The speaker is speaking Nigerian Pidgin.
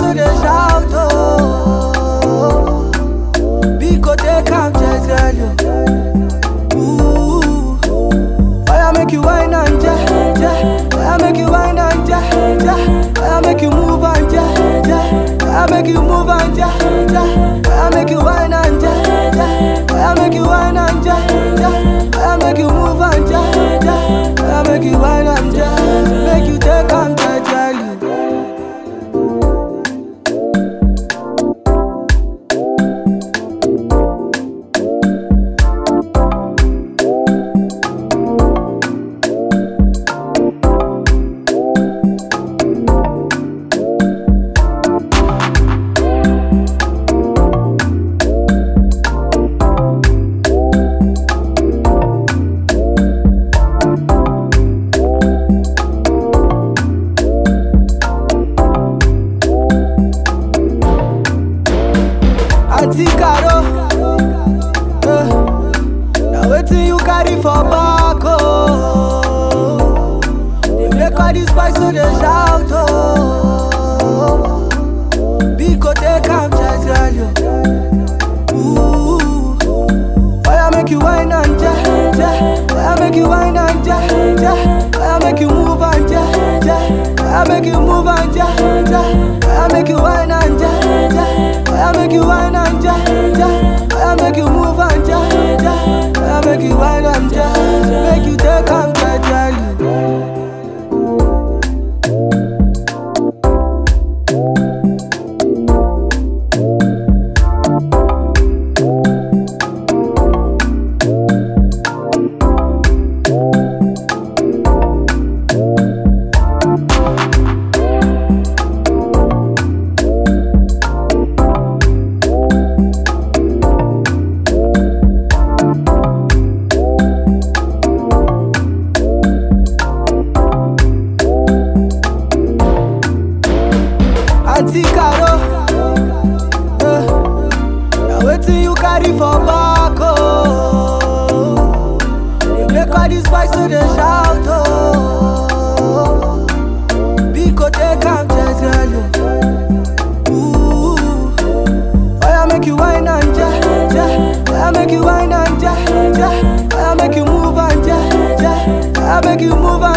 to the shout, oh. Because they can't tell you. Ooh, I make you wine and ja. I make you wine and ja. I make you move and ja. I make you move and ja. I make you wine and ja. I make you wine and ja. I make you move and ja. I make you wine and ja. Make you take and tell you. Auntie Caro, now wetin you carry for back, oh. They make all these boys to dey shout, oh. Because they can't tell you. Ooh, I make you wine and ja. I make you wine and ja. I make you move and ja. I make you move and ja. I make you wine and ja. I make you wine and ja. I make you move and ja. I make you wine and ja. Make you take and tell you. Auntie Caro, now wetin you carry for back, oh. You make all these boys to dey shout, oh. Because they can't tell you. Ooh, I make you wine and ja. I make you wine and ja. I make you move and ja. I make you move